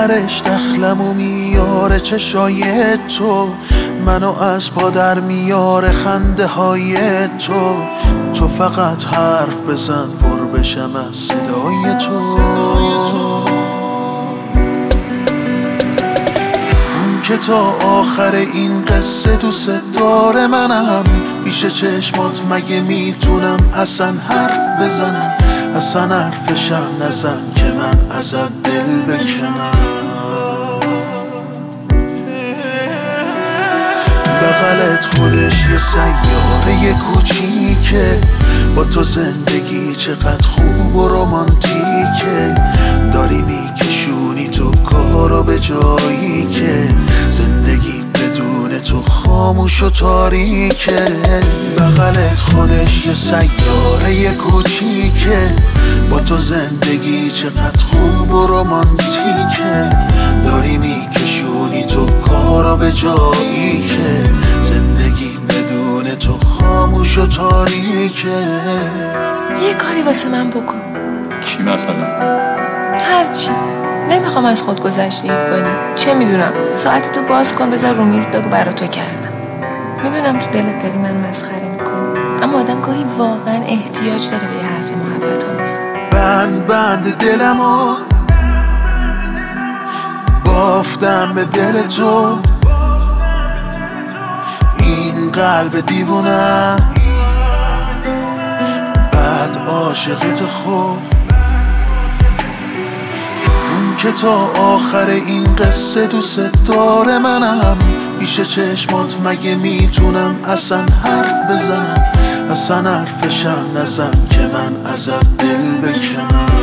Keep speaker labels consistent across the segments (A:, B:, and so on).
A: آخرش دخلمو میاره چشای تو، منو از پا در میاره خنده های تو. تو فقط حرف بزن پر بشم از صدای تو. اون که تا آخر این قصه دوست داره منم، پیش چشمات مگه میتونم اصلا حرف بزنم؟ اصلا حرفشم نزن که من ازت دل بکنم. بغلت خودش یه سیاره کوچیکه، با تو زندگی چقدر خوب و رومانتیکه. داری میکشونی تو کارو به جایی که زندگی بدون تو خاموش و تاریکه. بغلت خودش یه سیاره کوچیکه، با تو زندگی چقدر خوب و رومانتیکه. داری میکشونی تو کارو به جایی که زندگی بدون تو خاموش و تاریکه.
B: یه کاری واسه من بکن.
C: چی مثلا؟
B: هرچی. نمیخوام از خود گذشتگی کنی. چه میدونم، ساعت تو باز کن بذار رو میز بگو برا تو کردم. میدونم تو دلت داری من مسخره میکنی، اما آدم گاهی واقعا احتیاج داره به یه حرف محبت آمیز.
A: بند دلمو بافتم به دل تو، این قلب دیوونه بعد عاشقت خوب. اون که تا آخر این قصه دوست داره منم، پیش چشمات مگه میتونم اصلا حرف بزنم؟ اصلا حرفشم نزن که من ازت دل بکنم.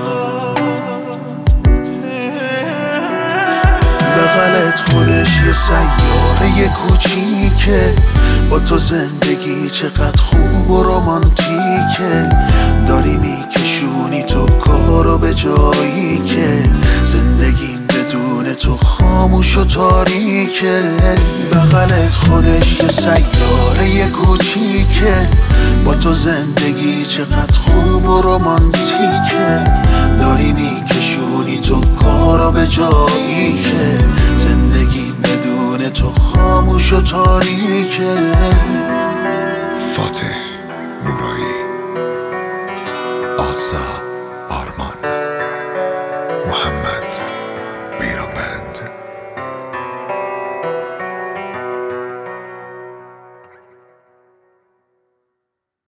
A: بغلت خودش یه سیاره کوچیکه، با تو زندگی چقدر خوب و رومانتیکه. داری میکشونی تو کارو به جایی که زندگی بدون تو خاموش و تاریکه. بغلت خودش یه سیاره کوچیکه، با تو زندگی چقدر خوب و رومانتیکه. داری میکشونی تو کارو به جایی که زندگی بدون تو خاموش و تاریکه.